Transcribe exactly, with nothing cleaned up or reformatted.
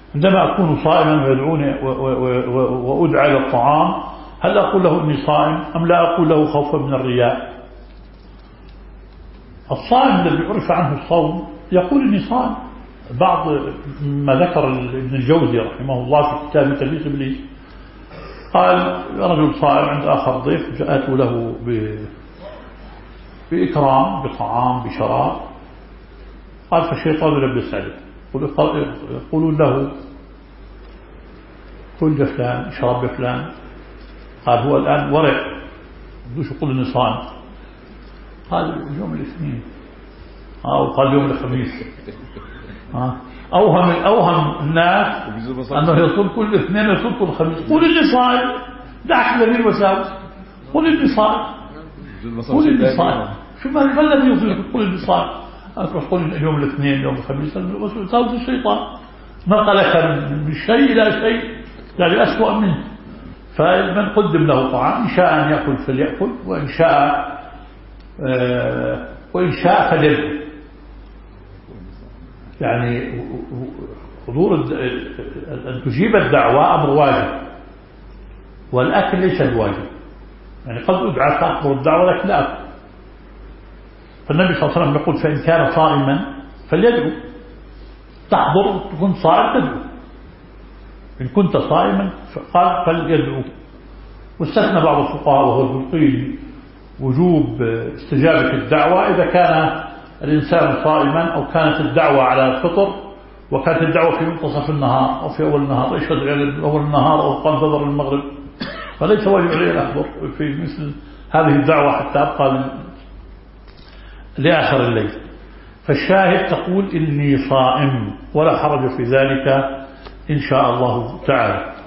عندما أكون صائما ويدعوني وأدعى إلى الطعام هل أقول له إني صائم أم لا أقول له خوفا من الرياء؟ الصائم الذي عرف عنه الصوم يقول إني صائم. بعض ما ذكر ابن الجوزي رحمه الله في كتاب تلبيس إبليس قال رجل صائم عند آخر ضيف جاءت له بإكرام بطعام بشراب، قال فالشيطان يلبس عليه يقولون له كل فلان شرب فلان، قال هو الآن ورع بدوش يقول إني صائم، قال يوم الاثنين أو قال يوم الخميس. أوهم أوهم الناس أنه يصوم كل اثنين ويصوم كل خميس. قل إني صائم، دعك من الوساوس، قل إني صائم قل إني صائم. شو ما الذي يصير قل إني صائم؟ أتروح قل يوم الاثنين يوم الخميس وساوس الشيطان نقلك من شيء إلى شيء يعني أسوأ منه. فمن قدم له طعام إن شاء أن يأكل فليأكل، وإن شاء آه وإن شاء فليدعو. يعني حضور أن تجيب الدعوة أمر واجب، والأكل ليس الواجب. يعني قد أدعى تأخذ الدعوة لكن لا أكل. فالنبي صلى الله عليه وسلم يقول فإن كان صائما فليدعو، تحضر تكون صائم تدعو، إن كنت صائما قال فليدعو. واستثنى بعض الفقهاء وهو يقيل وجوب استجابة الدعوة إذا كان الإنسان صائما أو كانت الدعوة على الفطر وكانت الدعوة في منتصف النهار أو في أول النهار، إيش يعني أول النهار أو قبل المغرب، فليس واجب عليه الأحضر في مثل هذه الدعوة حتى أبقى لآخر الليل. فالشاهد تقول إني صائم ولا حرج في ذلك إن شاء الله تعالى.